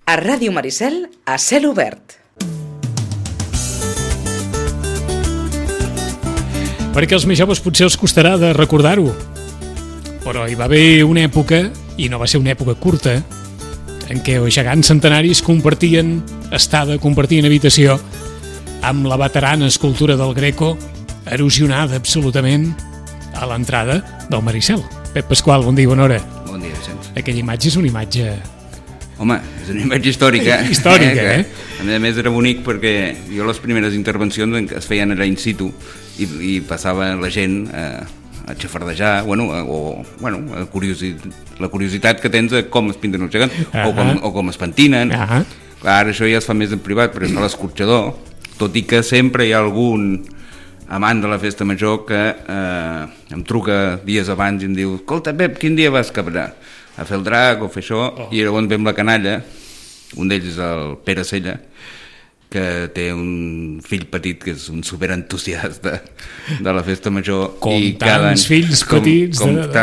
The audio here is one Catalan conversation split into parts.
A Ràdio Maricel, a cel obert. Perquè als més joves potser els costarà de recordar-ho, però hi va haver una època, i no va ser una època curta, en què els gegants centenaris compartien estada, compartien habitació amb la veterana escultura del Greco, erosionada absolutament a l'entrada del Maricel. Pep Pasqual, bon dia, bona hora. Bon dia, Vicenç. Aquella imatge és una imatge... Home, és una imatge històrica. Històrica, A més era bonic perquè jo les primeres intervencions es feien allà in situ i passava la gent a xafardejar, la curiositat que tens de com es pinten els gegants o com es pentinen. Clar, això ja es fa més en privat, però es fa l'escorxador, tot i que sempre hi ha algun amant de la festa major que em truca dies abans i em diu: escolta, Pep, quin dia vas a fer el drac o fer això? I llavors ve amb la canalla, un d'ells és el Pere Sella, que té un fill petit que és un superentusiasta de la festa major. Com i tants fills petits.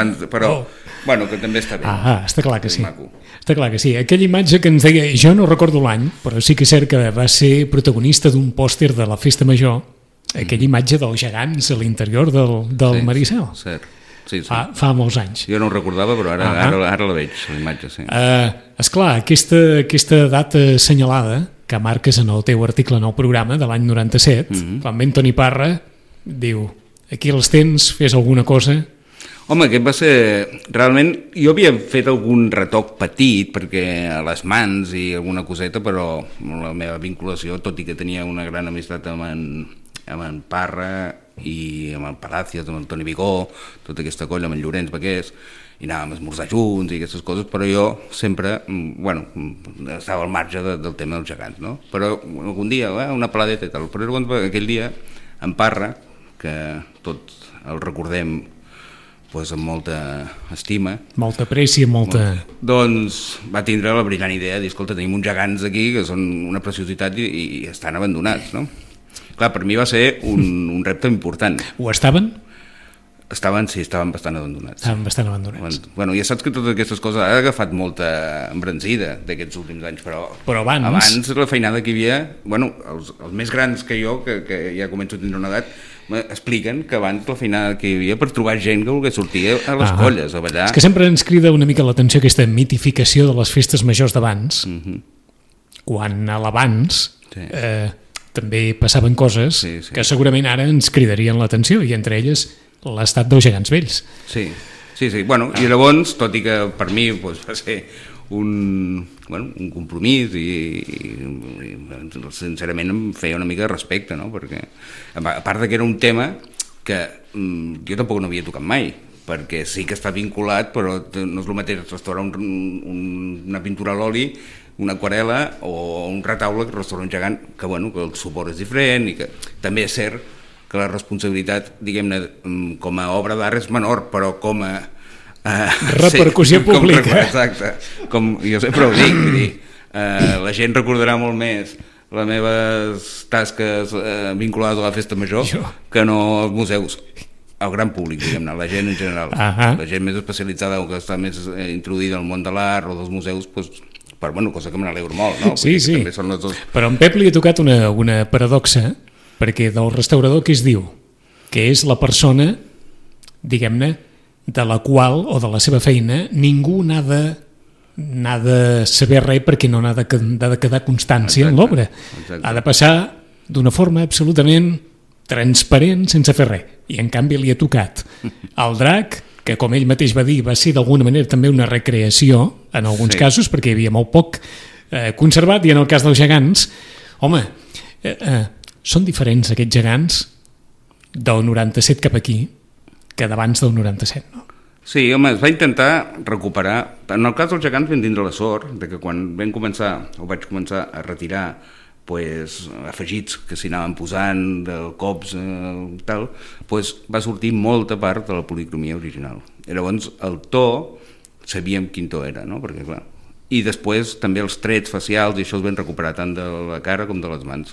Bueno, que també està bé. Està clar que sí. Està clar que sí. Aquella imatge que ens deia, jo no recordo l'any, però sí que és cert que va ser protagonista d'un pòster de la festa major, aquella imatge dels gegants a l'interior del Maricel. Cert. Sí. Fa molts anys. Jo no ho recordava, però ara la veig, la imatge, sí. Esclar, aquesta data assenyalada que marques en el teu article en el programa de l'any 97, quan ve Toni Parra, diu: aquí els tens, fes alguna cosa. Home, aquest va ser... Realment, jo havia fet algun retoc petit, perquè a les mans i alguna coseta, però la meva vinculació, tot i que tenia una gran amistat amb en Parra i amb el Palacios, amb el Toni Vigó, tota aquesta colla, amb en Llorenç Baqués, i anàvem a esmorzar junts i aquestes coses, però jo sempre, estava al marge del tema dels gegants, no? Però algun dia, una peladeta i tal, però aquell dia, en Parra, que tots el recordem amb molta estima, molta aprècia, doncs va tindre la brillant idea de dir: escolta, tenim uns gegants aquí que són una preciositat i estan abandonats, no? Clar, per mi va ser un repte important. Ho estaven? Estaven bastant abandonats. Estaven bastant abandonats. Ja saps que totes aquestes coses ha agafat molta embranzida d'aquests últims anys, però abans la feinada que hi havia, els més grans que jo, que ja començo a tindre una edat, expliquen que abans la feinada que hi havia per trobar gent que volgués sortir a les colles, a ballar... És que sempre ens crida una mica l'atenció aquesta mitificació de les festes majors d'abans, quan a l'abans... també passaven coses que segurament ara ens cridarien l'atenció, i entre elles l'estat dels gegants vells. Sí. I llavors, tot i que per mi va ser un compromís i sincerament em feia una mica de respecte, no? Perquè a part que era un tema que jo tampoc no havia tocat mai, perquè sí que està vinculat, però no és el mateix restaurar una pintura a l'oli, una aquarel·la o un retaule que restaura un gegant, que el suport és diferent i que també és cert que la responsabilitat, diguem-ne, com a obra d'art és menor, però com a... repercussió pública. Exacte, com jo sempre ho dic, vull dir, la gent recordarà molt més les meves tasques vinculades a la festa major que no als museus. El gran públic, diguem-ne, la gent en general. La gent més especialitzada o que està més introduïda al món de l'art o dels museus, cosa que me n'alegro molt, no? Sí. Però en Pep li ha tocat una paradoxa, perquè del restaurador què es diu? Que és la persona, diguem-ne, de la qual, o de la seva feina, ningú n'ha de saber res, perquè no n'ha de quedar constància en l'obra. Ha de passar d'una forma absolutament transparent, sense fer res. I en canvi li ha tocat el drac, que com ell mateix va dir, va ser d'alguna manera també una recreació, en alguns casos, perquè hi havia molt poc conservat, i en el cas dels gegants, home, són diferents aquests gegants del 97 cap aquí que d'abans del 97, no? Sí, home, es va intentar recuperar. En el cas dels gegants vam tindre la sort de que quan vaig començar a retirar afegits que s'hi anaven posant, del cops, tal, va sortir molta part de la policromia original. I llavors el to, sabíem quin to era, no? Perquè, clar, i després també els trets facials, i això es van recuperar tant de la cara com de les mans.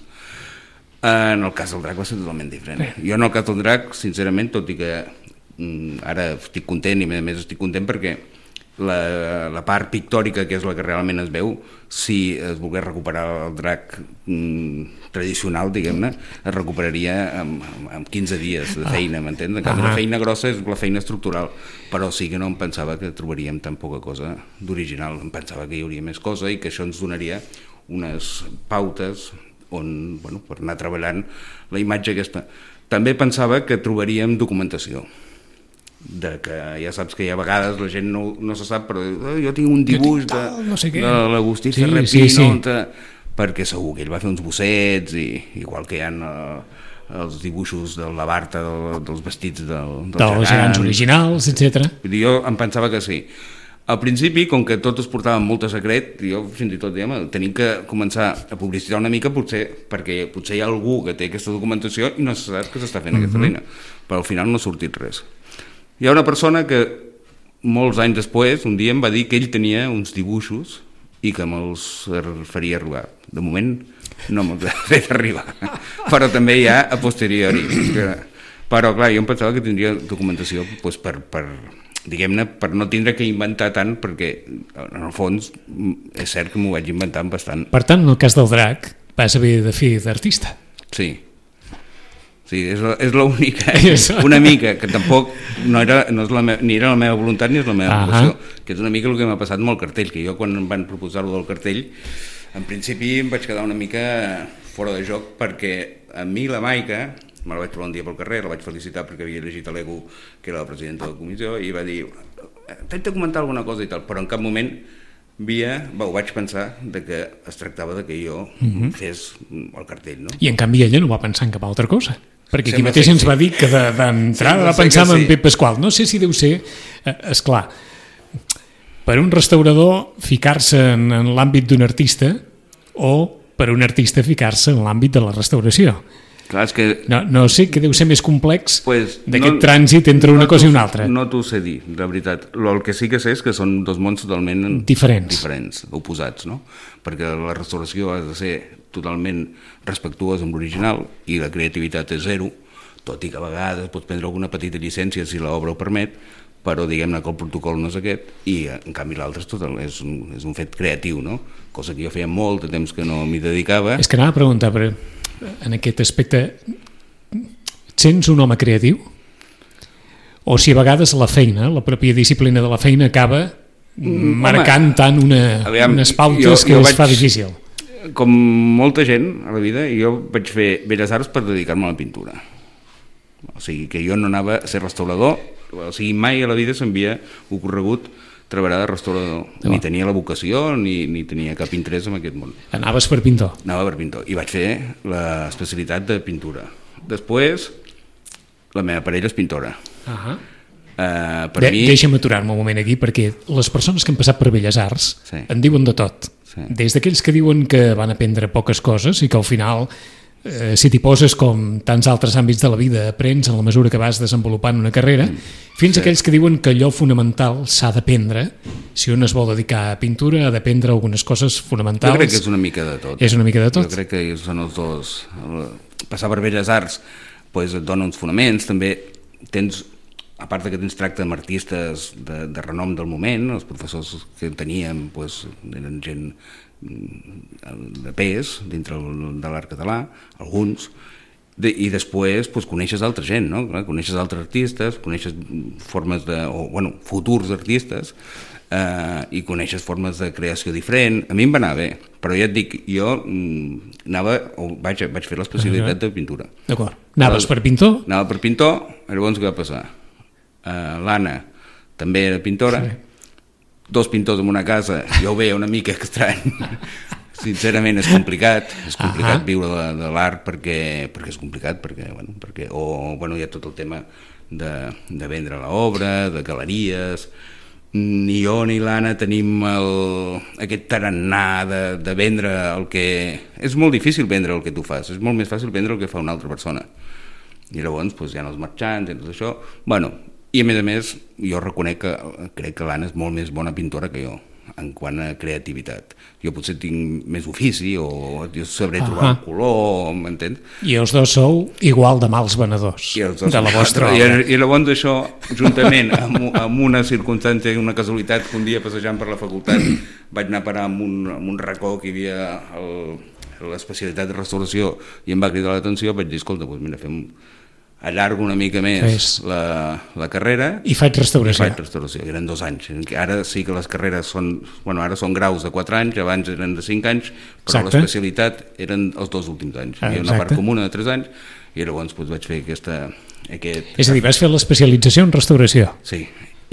En el cas del drac va ser totalment diferent. Jo en el cas del drac, sincerament, tot i que ara estic content, i a més estic content perquè la part pictòrica, que és la que realment es veu, si es volgués recuperar el drac tradicional, diguem-ne, es recuperaria en 15 dies de feina, m'entens? La feina grossa és la feina estructural, però sí que no em pensava que trobaríem tan poca cosa d'original, em pensava que hi hauria més cosa i que això ens donaria unes pautes on, bueno, per anar treballant la imatge aquesta. També pensava que trobaríem documentació, de que ja saps que hi ha vegades la gent no se sap, però jo tinc un dibuix de l'Agustí Ferrer-Pino, perquè segur que ell va fer uns bossets, igual que hi ha els dibuixos de la Barta dels vestits dels gegants originals, etc. Jo em pensava que sí. Al principi, com que tot es portava amb molt de secret, jo fins i tot tenim que començar a publicitar una mica, perquè potser hi ha algú que té aquesta documentació i no se sap que s'està fent aquesta feina, però al final no ha sortit res. Hi ha una persona que molts anys després, un dia em va dir que ell tenia uns dibuixos i que me'ls faria arribar. De moment no me'ls ha fet arribar, però també hi ha a posteriori. Però clar, jo em pensava que tindria documentació doncs, diguem-ne, per no tindre que inventar tant, perquè en el fons és cert que m'ho vaig inventar bastant. Per tant, en el cas del drac vas haver de fer d'artista. Sí, és l'única, una mica, que tampoc ni era la meva voluntat ni és la meva vocació, que és una mica el que m'ha passat amb el cartell, que jo quan em van proposar-ho del cartell, en principi em vaig quedar una mica fora de joc, perquè a mi la Maica, me la vaig trobar un dia pel carrer, la vaig felicitar perquè havia llegit a l'EGU, que era la presidenta de la comissió, i va dir, t'haig de comentar alguna cosa i tal, però en cap moment ho vaig pensar de que es tractava de que jo fes el cartell, no? I en canvi ella no va pensar en cap altra cosa, perquè aquí mateix ens va dir que d'entrada va pensar en Pep Pasqual. No sé si deu ser, esclar, per un restaurador ficar-se en l'àmbit d'un artista o per un artista ficar-se en l'àmbit de la restauració. Clar, és que... No sé què deu ser més complex d'aquest trànsit entre una cosa i una altra. No t'ho sé dir, de veritat. El que sí que sé és que són dos mons totalment diferents, oposats, no? Perquè la restauració ha de ser totalment respectuosa amb l'original i la creativitat és zero, tot i que a vegades pots prendre alguna petita llicència si l'obra ho permet, però diguem-ne que el protocol no és aquest, i en canvi l'altre és un fet creatiu, no? Cosa que jo feia molt de temps que no m'hi dedicava. És que anava a preguntar, però en aquest aspecte et sents un home creatiu? O si a vegades la feina, la pròpia disciplina de la feina acaba marcant tant unes pautes que es fa difícil? Com molta gent a la vida, jo vaig fer Belles Arts per dedicar-me a la pintura. O sigui, que jo no anava a ser restaurador, o sigui, mai a la vida s'havia ocorregut treballar de restaurador. Ni tenia la vocació, ni tenia cap interès en aquest món. Anaves per pintor? Anava per pintor, i vaig fer l'especialitat de pintura. Després, la meva parella és pintora. Deixa'm aturar-me un moment aquí, perquè les persones que han passat per Belles Arts en diuen de tot. Des d'aquells que diuen que van aprendre poques coses i que al final, si t'hi poses com tants altres àmbits de la vida, aprens en la mesura que vas desenvolupant una carrera, fins a aquells que diuen que allò fonamental s'ha d'aprendre. Si un es vol dedicar a pintura, ha d'aprendre algunes coses fonamentals. Jo crec que és una mica de tot. És una mica de tot? Jo crec que són els dos. Passar per Belles Arts et dona uns fonaments, també tens, a part que tens tracte amb artistes de renom del moment, els professors que teníem eren gent de pes dintre de l'art català, alguns, i després coneixes altra gent, no? Coneixes altres artistes, coneixes formes futurs artistes, i coneixes formes de creació diferent. A mi em va anar bé, però ja et dic, jo vaig fer l'especialitat de pintura. D'acord. Anaves per pintor? Anava per pintor, llavors què va passar? L'Anna també era pintora, dos pintors en una casa, jo ho veia una mica estrany. Sincerament és complicat viure de l'art perquè és complicat, perquè hi ha tot el tema de vendre l'obra, de galeries. Ni jo ni l'Anna tenim aquest tarannà de vendre el que... És molt difícil vendre el que tu fas, és molt més fàcil vendre el que fa una altra persona. I llavors hi ha els marxants i tot això. I a més, jo reconec que crec que l'Anna és molt més bona pintora que jo. en quant a creativitat. Jo potser tinc més ofici o jo sabré trobar un color, m'entens? I els dos sou igual de mals venedors de la vostra obra. I llavors això, juntament amb una circumstància i una casualitat, que un dia passejant per la facultat vaig anar a parar en un racó que hi havia l'especialitat de restauració i em va cridar l'atenció, vaig dir, escolta, doncs mira, allargo una mica més la carrera i faig restauració. Eren 2 anys. Ara sí que les carreres són graus de 4 anys, abans eren de 5 anys, però l'especialitat eren els 2 últims anys. Hi havia una part comuna de 3 anys i llavors vaig fer aquest... És a dir, vas fer l'especialització en restauració. Sí,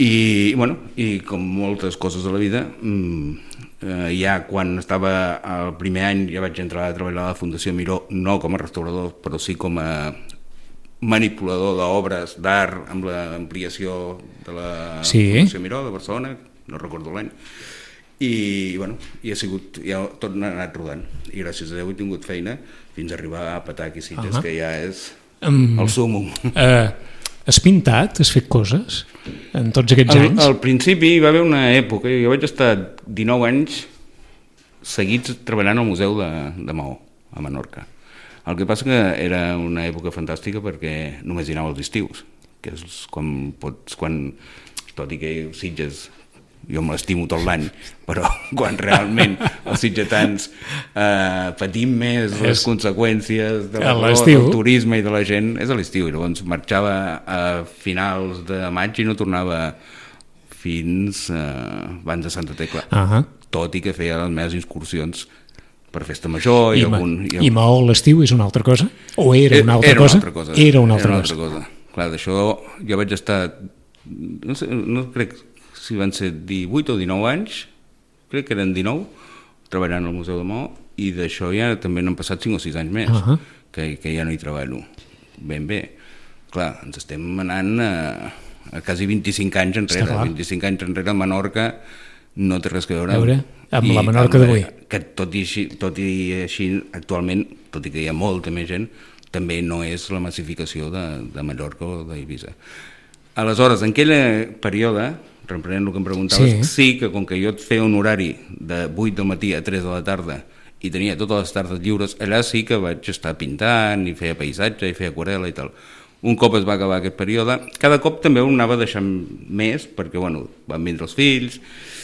i com moltes coses de la vida, ja quan estava el primer any ja vaig entrar a treballar a la Fundació Miró, no com a restaurador, però sí com a manipulador d'obres d'art amb l'ampliació de la Fundació Miró de Barcelona, no recordo l'any, i ha sigut, ja tot n'ha anat rodant, i gràcies a Déu he tingut feina fins a arribar a petar aquí Sitges, que ja és el súmum. Has pintat? Has fet coses en tots aquests anys? Al principi hi va haver una època, jo vaig estar 19 anys seguits treballant al Museu de Maó, a Menorca. El que passa que era una època fantàstica perquè només hi anava els estius, que és quan, tot i que Sitges, jo me l'estimo tot l'any, però quan realment els sitgetans patim més les conseqüències del turisme i de la gent, és a l'estiu, i llavors marxava a finals de maig i no tornava fins abans de Santa Tecla, tot i que feia les meves excursions per festa major i Maó l'estiu és una altra cosa? O era una altra cosa? Era una altra cosa. Clar, d'això jo vaig estar, no crec si van ser 18 o 19 anys, crec que eren 19, treballant al Museu de Maó, i d'això ja també n'han passat 5 o 6 anys més, que ja no hi treballo ben bé. Clar, ens estem anant a quasi 25 anys enrere. 25 anys enrere a Menorca no té res a veure amb la Menorca d'avui. Que tot i així actualment, tot i que hi ha molta més gent, també no és la massificació de Mallorca o d'Eivissa. Aleshores, en aquell període, reprenent el que em preguntaves, sí que com que jo et feia un horari de 8 del matí a 3 de la tarda i tenia totes les tardes lliures, allà sí que vaig estar pintant i feia paisatge i feia aquarel·la i tal. Un cop es va acabar aquest període, cada cop també ho anava deixant més, perquè van vindre els fills.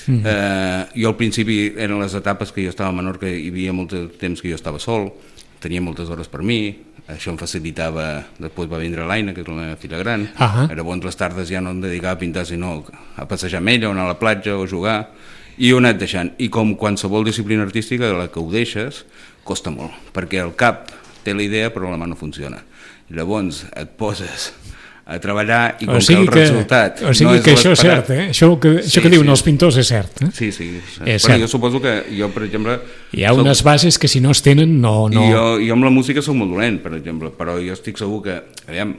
Jo al principi eren les etapes que jo estava a Menorca, hi havia molt de temps que jo estava sol, tenia moltes hores per mi, això em facilitava. Després va vindre l'Aina, que és la meva filla gran, llavors les tardes ja no em dedicava a pintar, sinó a passejar amb ella, o anar a la platja, o jugar, i ho he anat deixant. I com qualsevol disciplina artística, de la que ho deixes, costa molt, perquè el cap té la idea però la mà no funciona. I llavors et poses a treballar i com que el resultat no és que això és cert, això que diuen els pintors és cert. Sí, però jo suposo que jo, per exemple... Hi ha unes bases que si no es tenen no... Jo amb la música soc molt dolent, per exemple, però jo estic segur que, aviam,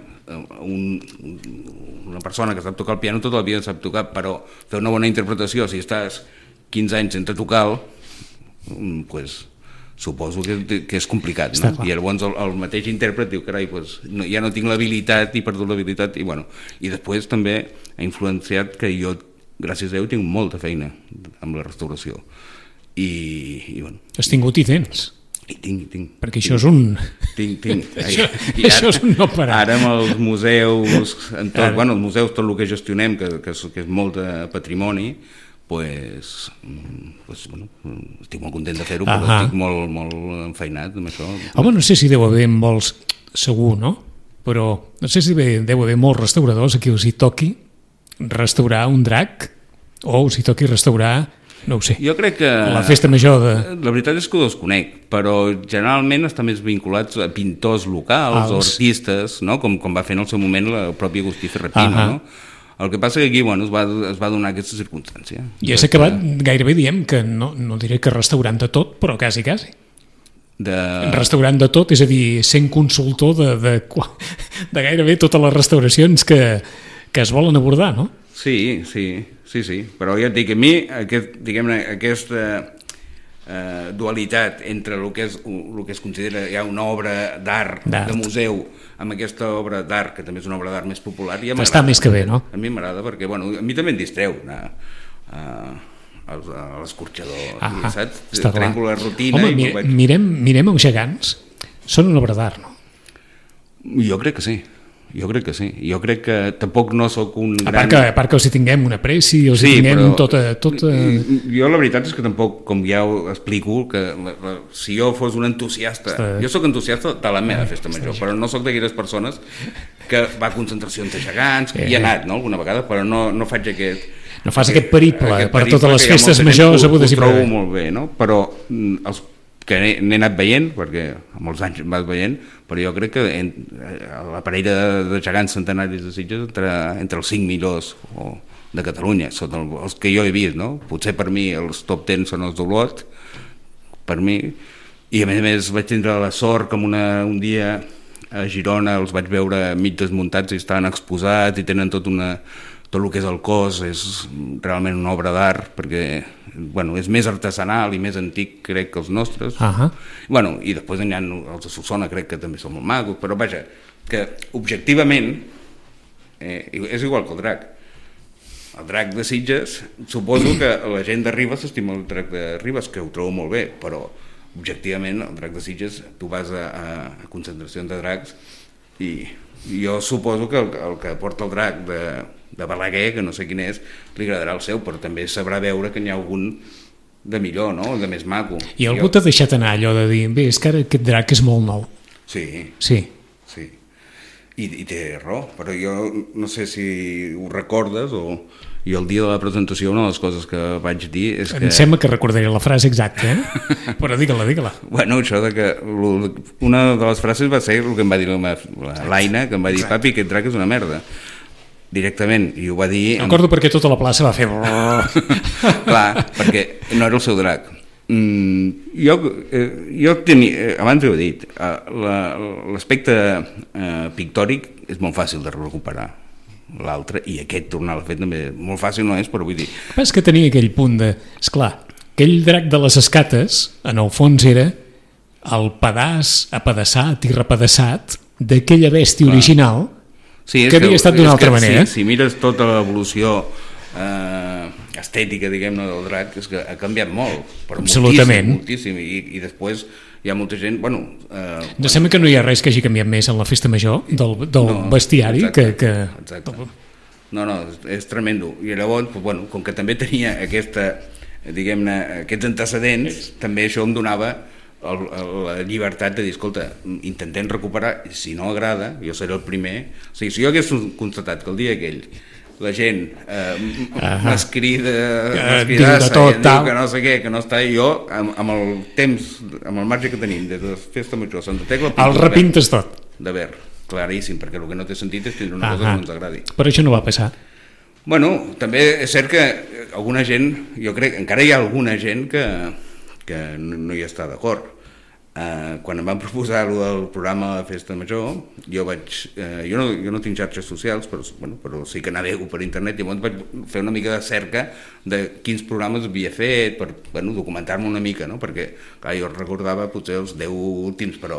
una persona que sap tocar el piano tota la vida sap tocar, però fer una bona interpretació, si estàs 15 anys sense tocar-lo, doncs... suposo que és complicat, no? I llavors el mateix intèrpret diu, carai, ja no tinc l'habilitat i he perdut l'habilitat, i després també ha influenciat que jo, gràcies a Déu, tinc molta feina amb la restauració. Has tingut i tens? I tinc. Perquè això és un... Tinc. Això és un no parar. Ara amb els museus, els museus, tot el que gestionem, que és molt de patrimoni, estic molt content de fer-ho, però estic molt enfeinat amb això. Home, no sé si deu haver molts, segur, no? Però no sé si deu haver molts restauradors a qui els hi toqui restaurar un drac o els hi toqui restaurar, no ho sé, jo crec que la festa major de... La veritat és que ho desconec, però generalment estan més vinculats a pintors locals o artistes, no? Com va fer en el seu moment el propi Agustí Ferrapino, no? El que passa que aquí es va donar aquesta circumstància. I has acabat gairebé diem que no diré que restaurant de tot, però quasi. Restaurant de tot, és a dir, sent consultor de gairebé totes les restauracions que es volen abordar, no? Sí, però ja et dic, a mi aquesta dualitat entre el que es considera ja una obra d'art de museu amb aquesta obra d'art, que també és una obra d'art més popular, ja m'agrada. Està més que bé, no? A mi m'agrada perquè, a mi també em distreu anar a l'escorxador, saps? Està clar. Trenco la rutina. Home, mirem els gegants, són una obra d'art, no? Jo crec que sí. Jo crec que tampoc no sóc un gran... A part que els hi tinguem una pressi, els hi tinguem tot... Jo la veritat és que tampoc, com ja ho explico, que si jo fos un entusiasta... Jo sóc entusiasta de la meva festa major, però no sóc d'aquelles persones que va a concentracions de gegants, hi he anat, no?, alguna vegada, però no faig aquest... No fas aquest periple per totes les festes majors abudes i per haver. Ho trobo molt bé, no? Però els que n'he anat veient, perquè a molts anys vas veient, però jo crec que la parella de gegants centenaris de Sitges entre els 5 millors de Catalunya, són els que jo he vist, no? Potser per mi els top 10 són els d'Olot, per mi, i a més vaig tindre la sort que un dia a Girona els vaig veure mig desmuntats i estaven exposats i tenen tot el que és el cos és realment una obra d'art perquè és més artesanal i més antic crec que els nostres. I després hi ha els de Solsona, crec que també són molt macos, però vaja, que objectivament és igual que el drac de Sitges. Suposo que la gent de Ribes s'estima el drac de Ribes, que ho trobo molt bé, però objectivament el drac de Sitges, tu vas a concentracions de dracs i jo suposo que el que porta el drac de Balaguer, que no sé quin és, li agradarà el seu, però també sabrà veure que n'hi ha algun de millor, no?, de més maco. I algú t'ha deixat anar allò de dir, bé, és que ara aquest drac és molt nou. Sí. I té raó, però jo no sé si ho recordes i el dia de la presentació una de les coses que vaig dir és que... Em sembla que recordaré la frase exacta, però digue-la. Bueno, això de que una de les frases va ser el que em va dir l'Aina, que em va dir, papi, aquest drac és una merda. Directament, i ho va dir... Recordo perquè tota la plaça va fer... Clar, perquè no era el seu drac. Jo tenia, abans ho he dit, l'aspecte pictòric és molt fàcil de recuperar, l'altre, i aquest tornar a la fet també molt fàcil no és, però vull dir... És que tenia aquell punt de... Esclar, aquell drac de les escates, en el fons era el pedaç apedaçat i repedaçat d'aquella bèstia original que havia estat d'una altra manera. Si mires tota l'evolució estètica, diguem-ne, del drac, és que ha canviat molt, però moltíssim, i després hi ha molta gent... Em sembla que no hi ha res que hagi canviat més en la festa major del bestiari que... Exacte. No, és tremendo. I llavors, com que també tenia aquests antecedents, també això em donava la llibertat de dir, escolta, intentem recuperar, si no agrada, jo seré el primer. O sigui, si jo hagués constatat que el dia aquell la gent m'escrida que no sé què, que no està, jo amb el temps, amb el marge que tenim des de festa major a Santa Tecla el repintes tot de verd, claríssim, perquè el que no té sentit és tindre una cosa que no ens agradi. Però això no va passar. També és cert que alguna gent, jo crec, encara hi ha alguna gent que no hi està d'acord. Quan em van proposar el programa de Festa Major, jo no tinc xarxes socials, però sí que navego per internet, i llavors vaig fer una mica de cerca de quins programes havia fet per documentar-me una mica, no? Perquè clar, jo recordava potser els 10 últims, però...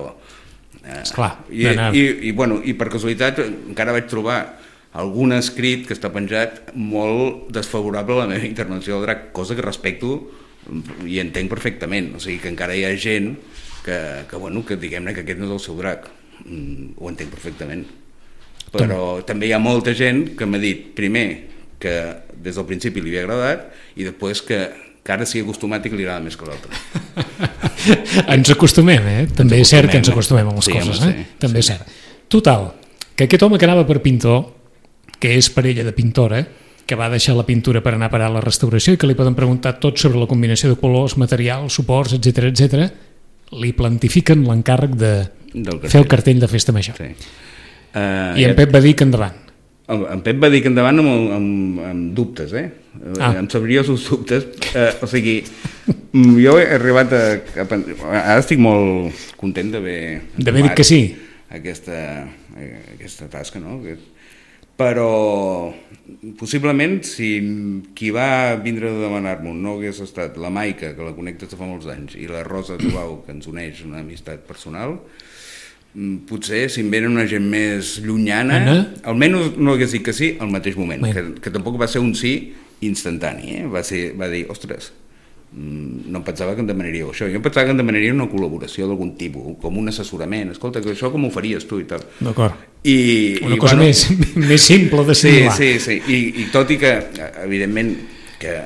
I per casualitat encara vaig trobar algun escrit que està penjat molt desfavorable a la meva intervenció del drac, cosa que respecto i entenc perfectament. O sigui que encara hi ha gent que diguem-ne que aquest no és el seu drac, ho entenc perfectament, però també hi ha molta gent que m'ha dit primer que des del principi li havia agradat i després que ara s'hi ha acostumat i que li agrada més que l'altre. Ens acostumem, també és cert que ens acostumem a les coses, també és cert. Total, que aquest home que anava per pintor, que és parella de pintora, que va deixar la pintura per anar a parar a la restauració i que li poden preguntar tot sobre la combinació de colors, materials, suports, etc, li plantifiquen l'encàrrec de fer el cartell de Festa Major. I en Pep va dir que endavant. En Pep va dir que endavant amb dubtes, em sabria els dubtes. O sigui, jo he arribat ara estic molt content d'haver dit que sí. Aquesta tasca, no? Però possiblement si qui va vindre a demanar-m'ho no hagués estat la Maica, que la connectes de fa molts anys, i la Rosa Tubau, que ens uneix una amistat personal, potser si em venen una gent més llunyana, almenys no hagués dit que sí al mateix moment, que tampoc va ser un sí instantani, va dir, ostres, no em pensava que em demanaríeu això, jo em pensava que em demanaria una col·laboració d'algun tipus, com un assessorament, escolta, que això com ho faries tu i tal. D'acord. Una cosa més simple de simular. Sí. I tot i que, evidentment, que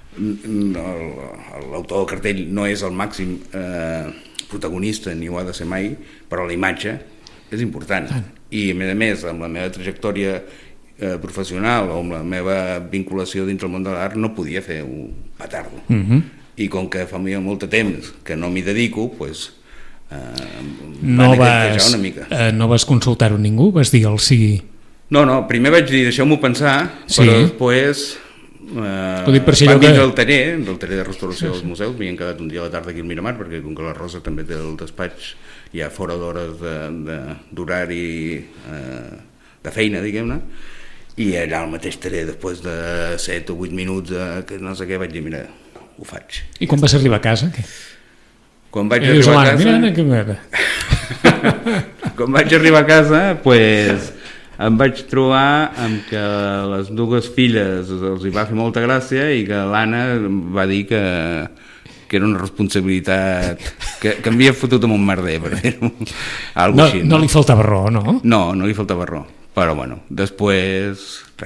l'autor del cartell no és el màxim protagonista, ni ho ha de ser mai, però la imatge és important. I, a més, amb la meva trajectòria professional o amb la meva vinculació dins el món de l'art no podia fer un petardo. I com que fa molt temps que no m'hi dedico, doncs no vas consultar-ho ningú? Vas dir el sí? No, primer vaig dir deixeu-m'ho pensar, però després van dir del taller de restauració dels museus, m'hi han quedat un dia a la tarda aquí al Miramar, perquè com que la Rosa també té el despatx ja fora d'hores d'horari de feina, diguem-ne, i allà al mateix taller, després de 7 o 8 minuts, que no sé què, vaig dir, mira, ho faig. I quan vas arribar a casa? Quan vaig arribar a casa... Quan vaig arribar a casa, doncs, em vaig trobar amb que les dues filles els hi va fer molta gràcia i que l'Anna va dir que era una responsabilitat que havia fotut amb un merder, per dir-ho. No li faltava raó, no? No li faltava raó. Però, després...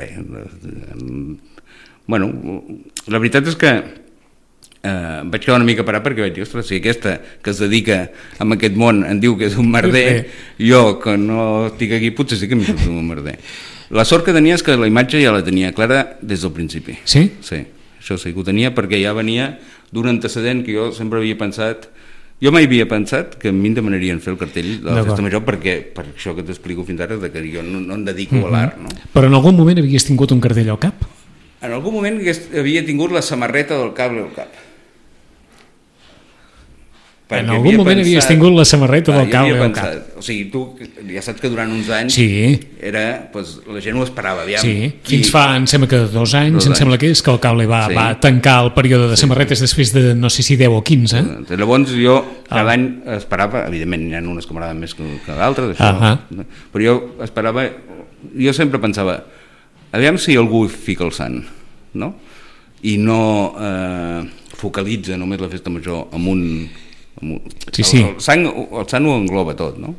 la veritat és que vaig quedar una mica parat perquè vaig dir, ostres, si aquesta que es dedica a aquest món em diu que és un merder, jo que no estic aquí potser sí que m'hi foto un merder. La sort que tenia és que la imatge ja la tenia clara des del principi. Sí? Sí, això sí que ho tenia perquè ja venia d'un antecedent que jo sempre havia pensat. Jo mai havia pensat que a mi em demanarien fer el cartell de la Festa Major per això que t'explico fins ara, que jo no em dedico a l'art. No? Però en algun moment havies tingut un cartell al cap? En algun moment havia tingut la samarreta del cable al cap. En algun moment havies tingut la samarreta del cable al cap. O sigui, tu ja saps que durant uns anys la gent ho esperava. Fins fa, em sembla que 2 anys, em sembla que és que el cable va tancar el període de samarretes després de, no sé si 10 o 15. Llavors jo cada any esperava, evidentment hi ha unes que m'agraden més que d'altres, però jo esperava, jo sempre pensava, aviam si algú fica el sant, no? I no focalitza només la Festa Major amb un... El sant ho engloba tot, no?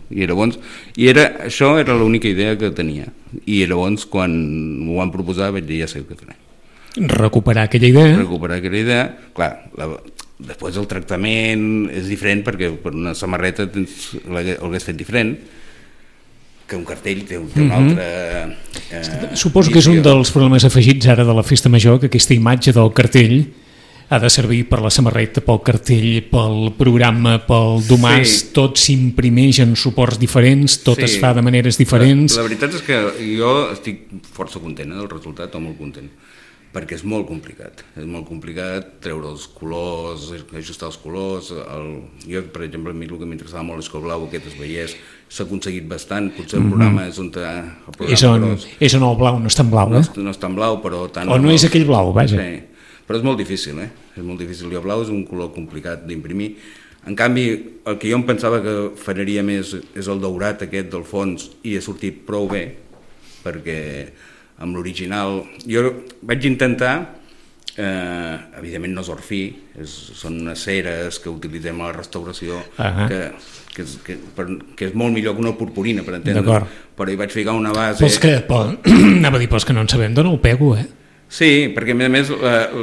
Això era l'única idea que tenia, i llavors quan m'ho van proposar vaig dir ja sé què faré. Recuperar aquella idea, clar, després el tractament és diferent perquè per una samarreta l'hagués fet diferent que un cartell té un altre... Suposo que és un dels problemes afegits ara de la Festa Major, que aquesta imatge del cartell ha de servir per la samarreta, pel cartell, pel programa, pel domàs, tot s'imprimeix en suports diferents, tot es fa de maneres diferents. La veritat és que jo estic força content del resultat, o molt content, perquè és molt complicat treure els colors, ajustar els colors. Jo, per exemple, a mi el que m'interessava molt és que el blau aquest es veiés, s'ha aconseguit bastant, potser el programa és on... És on el blau no és tan blau, no és tan blau, però... O no és aquell blau, vaja. Però és molt difícil, és molt difícil. El blau és un color complicat d'imprimir. En canvi, el que jo em pensava que faria més és el daurat aquest del fons, i ha sortit prou bé, perquè amb l'original... Jo vaig intentar, evidentment no és orfí, són unes ceres que utilitzem a la restauració, que és molt millor que una purpurina, per entendre. Però hi vaig ficar una base... Anava a dir, pels que no en sabem, dona el pego, Sí, perquè a més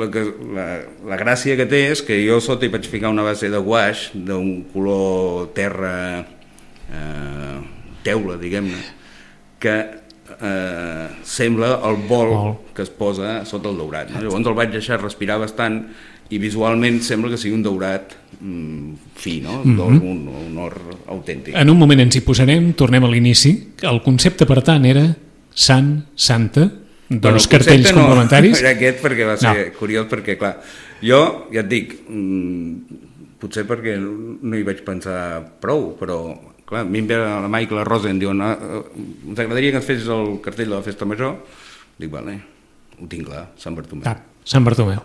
la gràcia que té és que jo sota hi vaig ficar una base de guaix d'un color terra teula, diguem-ne, que sembla el bol que es posa sota el daurat. Llavors el vaig deixar respirar bastant i visualment sembla que sigui un daurat fi, un or autèntic. En un moment ens hi posarem, tornem a l'inici. El concepte, per tant, era sant, santa, dos cartells complementaris. No era aquest perquè va ser curiós, perquè clar, jo ja et dic, potser perquè no hi vaig pensar prou, però clar, a mi em ve la Mike i la Rosa i em diuen ens agradaria que ens fessis el cartell de la Festa Major. Dic, vale, ho tinc clar, Sant Bartomeu. Sant Bartomeu.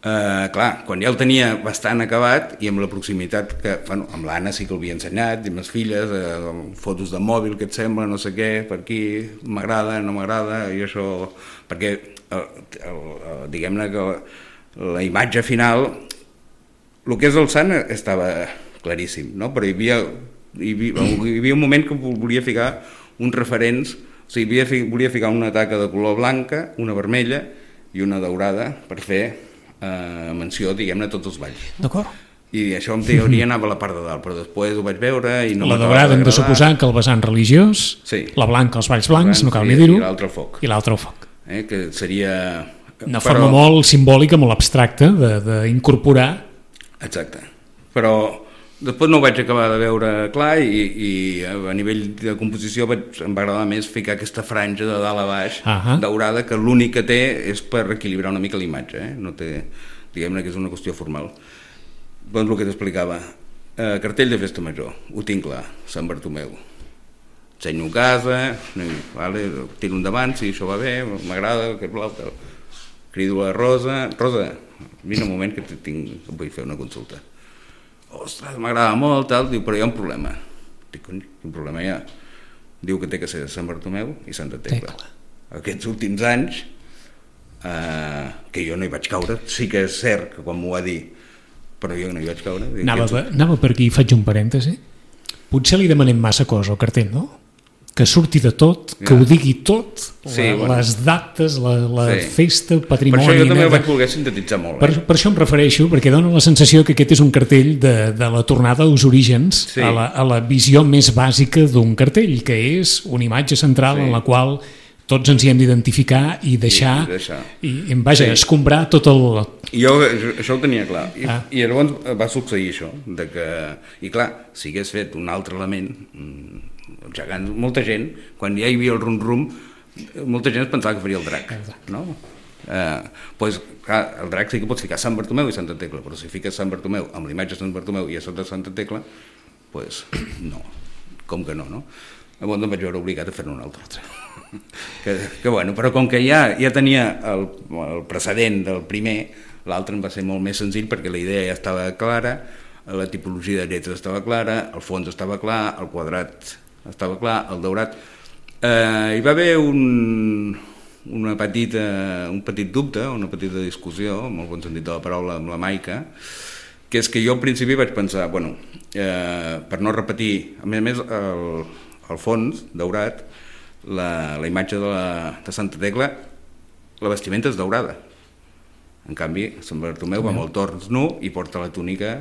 Clar, quan ja el tenia bastant acabat i amb la proximitat que, bueno, amb l'Anna sí que l'havia ensenyat, i amb les filles, fotos de mòbil que et sembla, no sé què, per aquí, m'agrada, no m'agrada, i això, perquè diguem-ne que la imatge final, el que és el sant estava claríssim, no? Però hi havia un moment que volia ficar uns referents, o sigui, volia ficar una taca de color blanca, una vermella i una daurada per fer menció, diguem-ne, a tots els balls. D'acord. I això en teoria anava a la part de dalt, però després ho vaig veure i no la daurada hem de suposar que el vessant religiós, sí. La blanca els balls blancs, no cal ni dir-ho, i l'altre el foc. I l'altre el foc. Que seria... Una forma molt simbòlica, molt abstracta d'incorporar... Exacte. Però després no ho vaig acabar de veure clar i a nivell de composició em va agradar més ficar aquesta franja de dalt a baix daurada, que l'únic que té és per equilibrar una mica la imatge, no té, diguem-ne que és una qüestió formal. Doncs el que t'explicava, cartell de festa major, ho tinc clar, Sant Bartomeu, ensenyo casa, vale, tiro endavant, si això va bé, m'agrada, aquest blau, crido a la Rosa, vine un moment que vull fer una consulta. Ostres, m'agrada molt, tal, diu, però hi ha un problema. Dic, quin problema hi ha? Diu que té que ser Sant Bartomeu i Santa Tecla. Aquests últims anys, que jo no hi vaig caure, sí que és cert que quan m'ho va dir, però jo no hi vaig caure. Anava per aquí, faig un parèntesi. Potser li demanem massa cosa al cartell, no? Que surti de tot, que ho digui tot, les dates, la festa, el patrimoni... Per això jo també ho vaig voler sintetitzar molt. Per això em refereixo, perquè dona la sensació que aquest és un cartell de la tornada als orígens, a la visió més bàsica d'un cartell, que és una imatge central en la qual tots ens hi hem d'identificar i deixar, escombrar tot el... Jo això ho tenia clar, i llavors va succeir això, i clar, si hagués fet un altre element... gegant, molta gent, quan ja hi havia el rum-rum, molta gent es pensava que faria el drac, no? Pues, clar, el drac sí que pots ficar Sant Bartomeu i Santa Tecla, però si fiques Sant Bartomeu amb l'imatge de Sant Bartomeu i a sota Santa Tecla, pues no, com que no? Llavors em vaig veure obligat a fer-ne un altre. que bueno, però com que ja tenia el precedent del primer, l'altre em va ser molt més senzill perquè la idea ja estava clara, la tipologia de lletres estava clara, el fons estava clar, el quadrat estava clar, el daurat. Hi va haver un petit dubte, una petita discussió, en el bon sentit de la paraula, amb la Maica, que és que jo al principi vaig pensar, bueno, per no repetir, a més el fons daurat, la imatge de Santa Tecla, la vestimenta és daurada. En canvi, Sant Bartomeu va amb el tors nu i porta la túnica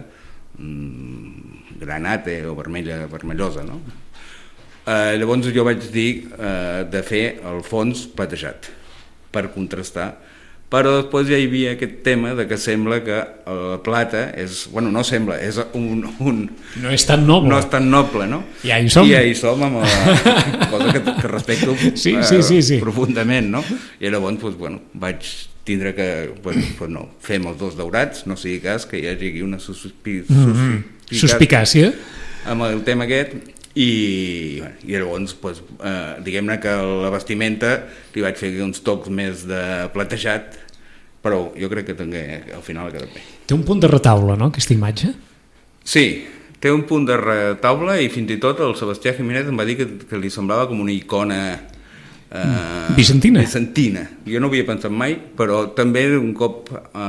granate o vermellosa, no? Llavors jo vaig dir de fer el fons platejat per contrastar, però després ja hi havia aquest tema de que sembla que la plata és, bueno, no sembla, és no és tan noble. No és tan noble, no? Ja hi som. I ja hi som amb la cosa que respecto profundament, no? I llavors, doncs, bueno, vaig tindre que, doncs no, fem els dos daurats, no sigui cas que hi hagi una suspicàcia amb el tema aquest, i llavors diguem-ne que la vestimenta li vaig fer uns tocs més de platejat, però jo crec que també al final ha quedat bé. Té un punt de retaule, no, aquesta imatge? Sí, té un punt de retaule, i fins i tot el Sebastià Jiménez em va dir que li semblava com una icona bizantina. Jo no havia pensat mai, però també un cop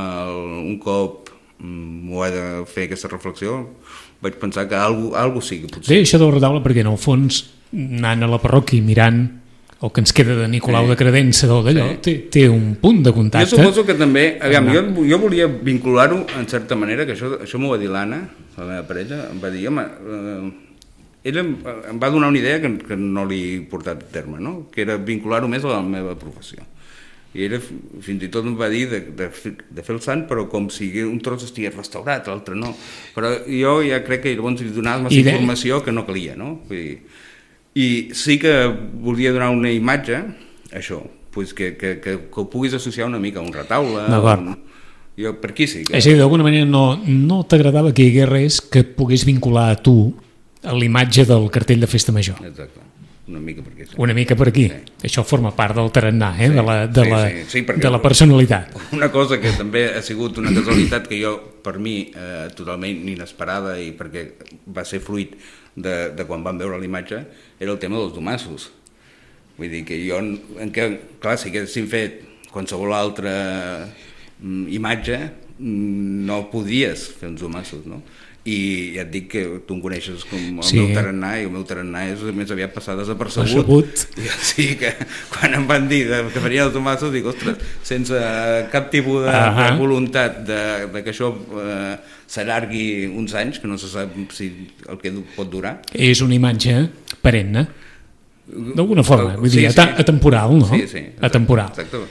m'ho he de fer aquesta reflexió, vaig pensar que algo sigui potser. Sí, això del retaule, perquè en el fons anant a la parròquia i mirant el que ens queda de Nicolau de Credença d'allò, té un punt de contacte. Jo suposo que també, jo volia vincular-ho en certa manera, que això m'ho va dir l'Anna, la meva parella, em va dir, home, ella em va donar una idea que no li he portat a terme, no? Que era vincular-ho més a la meva professió. I ella fins i tot em va dir de fer el sant, però com si un tros estigués restaurat, l'altre no. Però jo ja crec que llavors li donava massa informació que no calia, no? I sí que volia donar una imatge, això, que ho puguis associar una mica a un retaule. Jo per aquí sí. És a dir, d'alguna manera no t'agradava que hi hagués res que pogués vincular a tu a l'imatge del cartell de Festa Major. Exacte. una mica per aquí. Sí. Una mica per aquí. Sí. Això forma part del tarannà, Sí. de la personalitat. Una cosa que també ha sigut una casualitat que jo, per mi, totalment inesperada i perquè va ser fruit de quan vam veure l'imatge, era el tema dels domassos. Vull dir que jo, clar, si haguéssim fet qualsevol altra imatge, no podies fer uns domassos, no? I ja et dic que tu em coneixes com el meu tarannà, i el meu tarannà és més aviat passar desapercebut. I sí que quan em van dir que farien els domassos, dic, ostres, sense cap tipus de voluntat de que això s'allargui uns anys, que no se sap si el que pot durar. És una imatge perenne, d'alguna forma, vull dir, atemporal, no? Sí, sí, atemporal. Exacte.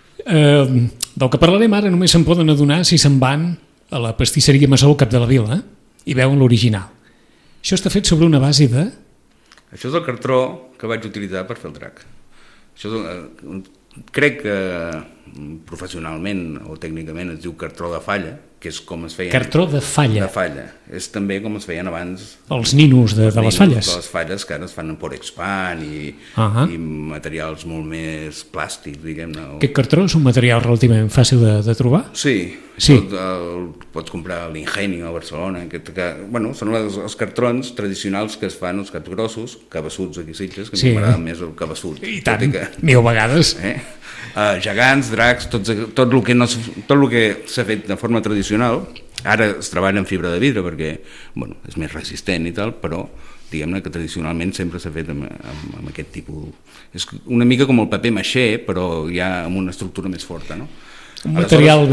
Del que parlarem ara només se'n poden adonar si se'n van a la pastisseria Massó al Cap de la Vila i veuen l'original. Això està fet sobre una base de... Això és el cartró que vaig utilitzar per fer el drac. Això crec que professionalment o tècnicament es diu cartró de falla, que és com es feien... Cartró de falla. De falla. És també com es feien abans... Els ninos de les falles. De les falles que ara es fan en Porexpan i materials molt més plàstics, diguem-ne. Aquest cartró és un material relativament fàcil de trobar? Sí. Pots comprar a l'Ingenio a Barcelona. Són els cartrons tradicionals que es fan els capgrossos, cabassuts aquí a Sitges, que a mi m'agrada més el cabassut. I tant, 1000 vegades. Gegants, dracs, tot el que s'ha fet de forma tradicional, ara es treballa en fibra de vidre perquè és més resistent i tal, però diguem-ne que tradicionalment sempre s'ha fet amb aquest tipus. És una mica com el paper maixé, però ja amb una estructura més forta, no? Un material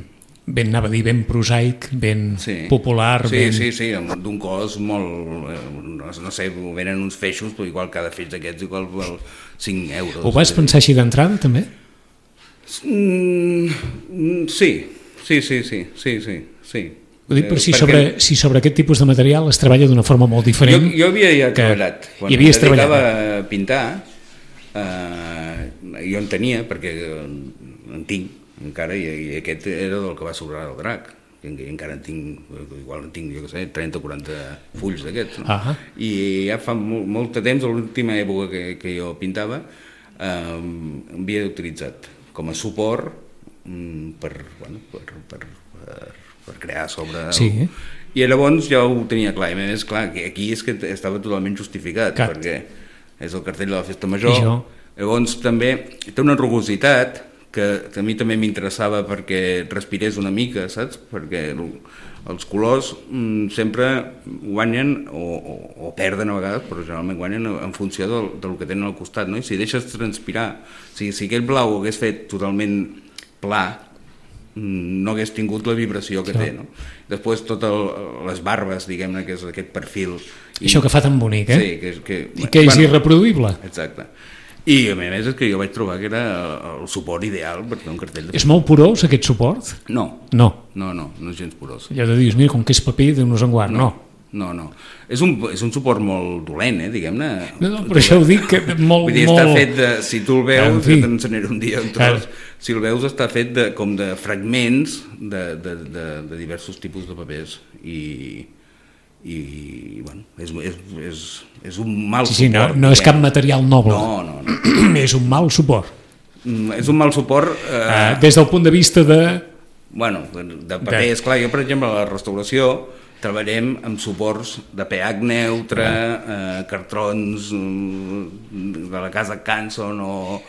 ben prosaic, ben popular. Sí, d'un cost molt... No sé, venen uns feixos, però igual cada feix d'aquests igual 5 euros. Ho vas pensar així d'entrada, també? Sí. Ho dic per si sobre aquest tipus de material es treballa d'una forma molt diferent. Jo havia ja treballat. Quan em dedicava a pintar, jo en tenia, perquè en tinc encara, i aquest era del que va sobrar el drac. I encara en tinc, igual en tinc, jo què sé, 30 o 40 fulls d'aquests. I ja fa molt de temps, a l'última època que jo pintava, havia utilitzat com a suport per crear sobre... I llavors ja ho tenia clar, i a més, clar, aquí és que estava totalment justificat, perquè és el cartell de la Festa Major. Llavors també té una rugositat que a mi també m'interessava perquè respirés una mica, saps? Perquè els colors sempre guanyen o perden a vegades, però generalment guanyen en funció del que tenen al costat, no? I si deixes transpirar, si aquell blau hagués fet totalment pla, no hagués tingut la vibració que té, no? Després totes les barbes, diguem-ne, que és aquest perfil. Això que fa tan bonic, Sí, i que és irreproduïble. Exacte. I a més és que jo vaig trobar que era el suport ideal per fer un cartell de... És molt porós aquest suport? No. No És gens porós. Allò de dir, mira, com que és paper, Déu-nos en guard, no. És un suport molt dolent, diguem-ne. No, per això ho dic, que molt... Vull dir, està fet de... Si tu el veus, que t'ensenyaré un dia un tros, si el veus està fet com de fragments de diversos tipus de papers i bueno, és un mal suport. No és cap material noble. No. És un mal suport. És un mal suport... Des del punt de vista de... Bueno, de paper, esclar, jo per exemple a la restauració treballem amb suports de pH neutre, cartrons de la casa Canson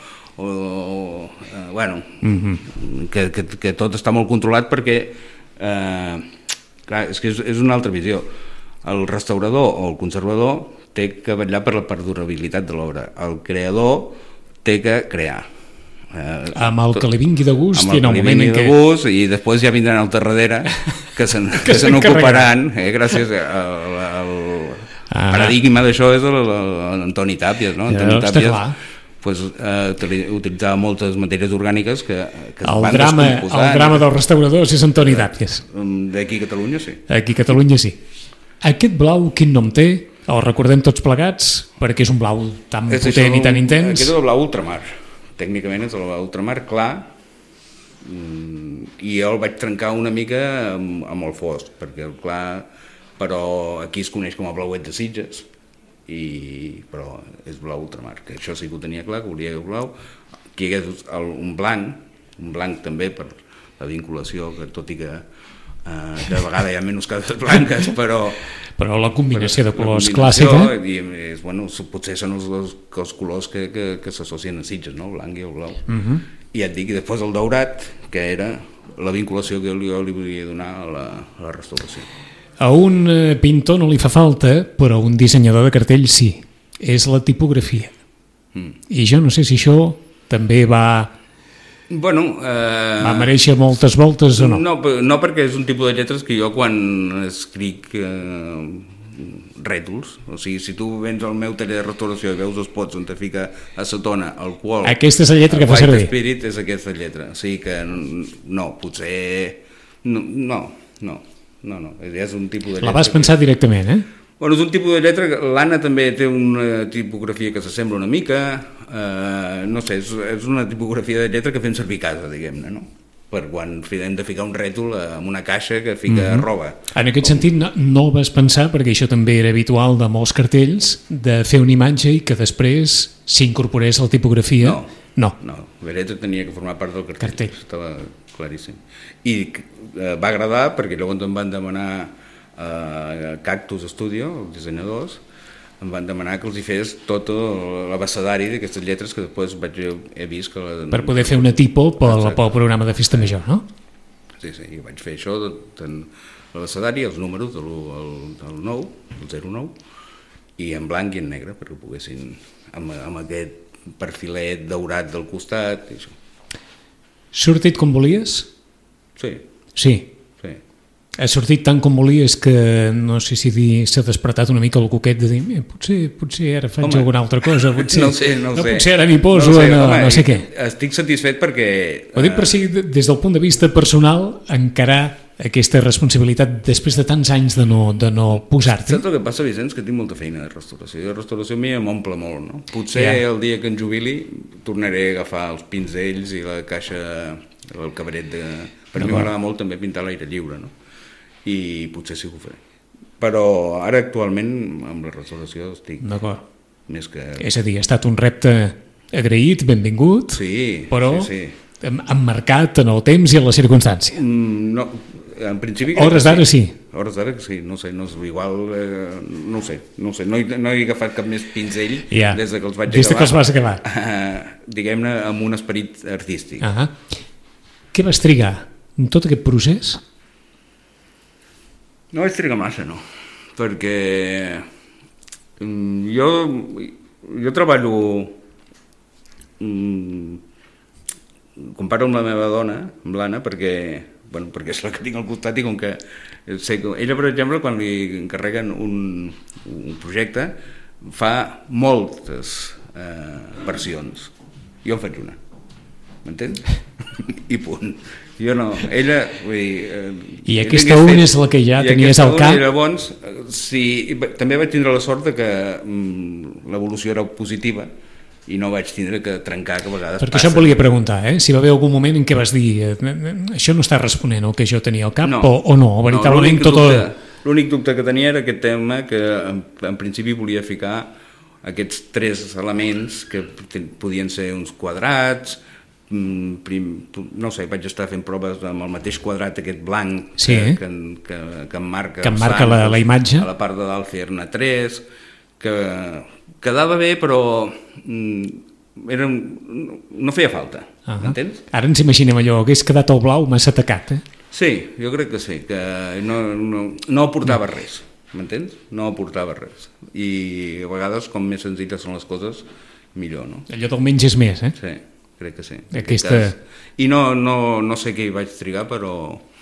que tot està molt controlat perquè clar, és que és una altra visió. El restaurador o el conservador té que vetllar per la perdurabilitat de l'obra. El creador té que crear. Amb el que li vingui de gust i en el moment en què... I després ja vindran al darrere que se n'ocuparan gràcies al paradigma d'això és l'Antoni Tàpies, no? Antoni Tàpies utilitzava moltes matèries orgàniques que van descomposant. El drama dels restauradors és Antoni Tàpies. D'aquí a Catalunya sí. Aquí a Catalunya sí. Aquest blau quin nom té? El recordem tots plegats perquè és un blau tan potent i tan intens. Aquest és el blau ultramar. Tècnicament és el blau ultramar clar, i jo el vaig trencar una mica amb el fosc, perquè el clar, però aquí es coneix com a blauet de Sitges, però és blau ultramar, que això sí que ho tenia clar, que volia blau, que hi hagués un blanc també per la vinculació, que tot i que de vegades hi ha menys cases blanques, però la combinació de colors clàssica... Potser són els colors que s'associen a Sitges, no? Blanc i el blau. I ja et dic, i després el daurat, que era la vinculació que jo li volia donar a la restauració. A un pintor no li fa falta, però a un dissenyador de cartells sí. És la tipografia. I jo no sé si això també va mereixer moltes voltes o no. No, perquè és un tipus de lletres que jo quan escric rètols, o sigui, si tu vens al meu taller de restauració i veus els pots on te fica acetona, alcohol... Aquesta és la lletra que fa servir. White Spirit és aquesta lletra, o sigui que no, potser... No, és un tipus de lletra... La vas pensar directament, eh? Bueno, és un tipus de lletra, l'Anna també té una tipografia que s'assembla una mica, no sé, és una tipografia de lletra que fem servir a casa, diguem-ne, no? Per quan hem de ficar un rètol en una caixa que fica roba. En aquest sentit no ho vas pensar, perquè això també era habitual de molts cartells, de fer una imatge i que després s'incorporés la tipografia? No, la lletra tenia que formar part del cartell. Estava claríssim. I va agradar perquè llavors em van demanar Cactus Studio, els dissenyadors, em van demanar que els hi fes tot l'abecedari d'aquestes lletres que després he vist que... Per poder fer una tipo pel programa de Festa Major, no? Sí, vaig fer això, l'abecedari, els números del 9, el 09, i en blanc i en negre, perquè ho poguessin, amb aquest perfilet daurat del costat i això. Sortit com volies? Sí. Ha sortit tant com volies que no sé si s'ha despertat una mica el coquet de dir potser ara faig alguna altra cosa, potser ara m'hi poso no sé què. Estic satisfet perquè... Ho dic per si des del punt de vista personal encarar aquesta responsabilitat després de tants anys de no posar-te. Saps el que passa, Vicenç? Que tinc molta feina de restauració i la restauració a mi m'omple molt, no? Potser el dia que em jubili tornaré a agafar els pinzells i la caixa, el cabaret de... Per mi m'agrada molt també pintar l'aire lliure, no? I potser sí que ho faré. Però ara actualment amb la restauració estic més que... És a dir, ha estat un repte agraït, benvingut, però emmarcat en el temps i en la circumstància. No, en principi... Hores d'ara sí. Hores d'ara sí, no sé, igual, no sé, no he agafat cap més pinzell des que els vaig acabar. Des que els vas acabar. Diguem-ne, amb un esperit artístic. Què vas trigar en tot aquest procés? No vaig trigar massa, no, perquè jo treballo, comparo amb la meva dona, amb l'Anna, perquè és la que tinc al costat i com que sé que ella, per exemple, quan li encarreguen un projecte, fa moltes versions. Jo en faig una, m'entens? I punt. Jo no, ella... I aquesta una és la que ja tenies al cap? I llavors, també vaig tindre la sort que l'evolució era positiva i no vaig tindre que trencar, que a vegades perquè això em volia preguntar, si va haver algun moment en què vas dir això no està responent al que jo tenia al cap o no, veritablement tot... L'únic dubte que tenia era aquest tema que en principi volia ficar aquests 3 elements que podien ser uns quadrats, no sé, vaig estar fent proves amb el mateix quadrat aquest blanc que emmarca la imatge a la part de dalt, fer-ne 3 que quedava bé però no feia falta, m'entens? Ara ens imaginem allò, hagués quedat el blau massa tacat, Sí, jo crec que sí, que no aportava res, m'entens? No aportava res i a vegades com més senzilles són les coses millor, no? Allò del menys és més, Sí, crec que sí. I no sé què hi vaig trigar, però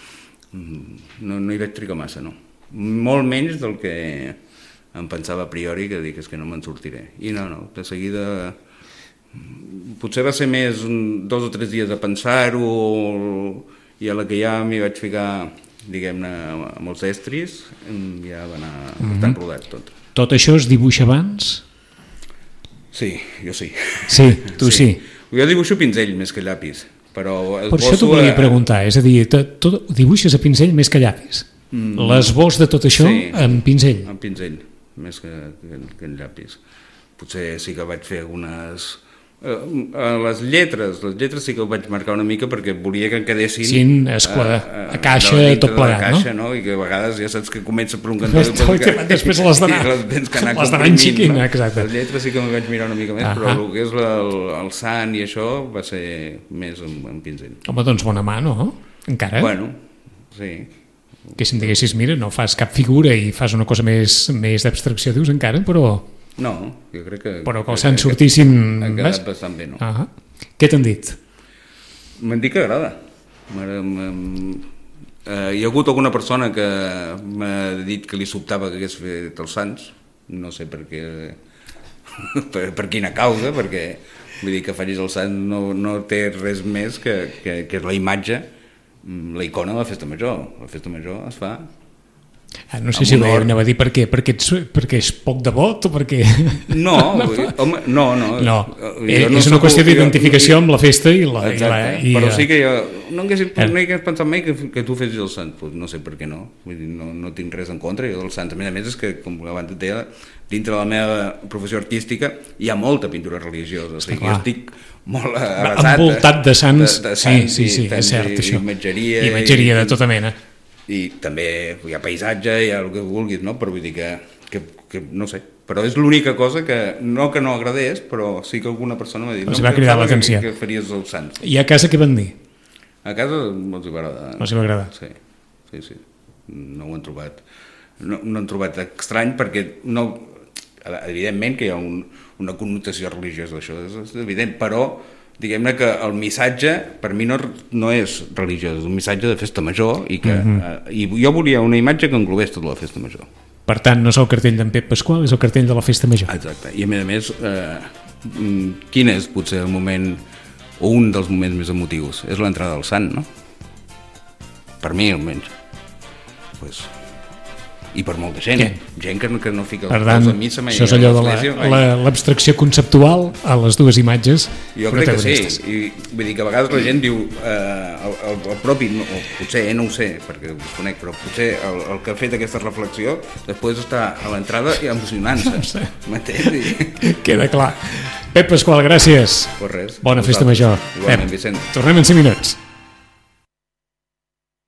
no hi vaig trigar massa, no. Molt menys del que em pensava a priori, que dic és que no me'n sortiré. I no, de seguida... Potser va ser més 2 o 3 dies de pensar-ho i a la que ja m'hi vaig ficar, diguem-ne, amb els estris, ja va anar bastant rodat tot. Tot això es dibuixa abans? Sí, jo sí. Sí, tu sí. Jo dibuixo pinzell més que llapis, però... Per això t'ho volia preguntar, és a dir, dibuixes a pinzell més que llapis. L'esbós de tot això amb pinzell. Amb pinzell, més que en llapis. Potser sí que vaig fer algunes... les lletres sí que ho vaig marcar una mica perquè volia que quedessin a caixa, tot plegat, caixa, no? I que a vegades ja saps que comença per un cantó després les d'anar enxiquint, exacte. Les lletres sí que m'ho vaig mirar una mica més, però el que és el sant i això va ser més en pinzell. Home, doncs bona mà, no? Encara? Bueno, sí. Que si em diguessis, mira, no fas cap figura i fas una cosa més d'abstracció, dius encara, però... No, jo crec que... Però que els sants sortissin... Ha quedat bastant bé, no? Què t'han dit? M'han dit que agrada. Hi ha hagut alguna persona que m'ha dit que li sobtava que hagués fet els sants, no sé per què, per quina causa, perquè vull dir que facis els sants no té res més que la imatge, la icona de la festa major. La festa major es fa... no sé si ho anava a dir per què, perquè és poc devot o perquè... No, home, no. És una qüestió d'identificació amb la festa i la... Exacte, però sí que jo no hagués pensat mai que tu fessis el sant, no sé per què no, vull dir, no tinc res en contra, jo del sant, a més és que, com abans et deia, dintre de la meva professió artística hi ha molta pintura religiosa, o sigui, jo estic molt avasat... Envoltat de sants, sí, és cert, això. Imatgeria de tota mena. I també hi ha paisatge, hi ha el que vulguis, no? Però vull dir que no sé, però és l'única cosa que no agradés, però sí que alguna persona m'ha dit els va cridar l'atenció que faries els sants. I a casa què van dir? A casa els va agradar. Els va agradar? Sí, no ho han trobat no han trobat estrany perquè no, evidentment que hi ha una connotació religiosa d'això, és evident, però diguem-ne que el missatge per mi no és religiós, és un missatge de festa major i que i jo volia una imatge que englobés tota la festa major. Per tant, no és el cartell d'en Pep Pasqual, és el cartell de la festa major. Exacte, i a més quin és potser el moment o un dels moments més emotius? És l'entrada del sant, no? Per mi almenys pues, i per molta gent que no fica els peus a missa mai. Això és allò de l'abstracció conceptual a les dues imatges. Jo crec que sí, i vull dir que a vegades la gent diu el propi, o potser no ho sé perquè ho desconec, però potser el que ha fet aquesta reflexió després està a l'entrada i emocionant-se, m'entens? Queda clar. Pep Pasqual, gràcies. Pues res, bona festa major. Igualment, Vicent. Tornem en 5 minuts.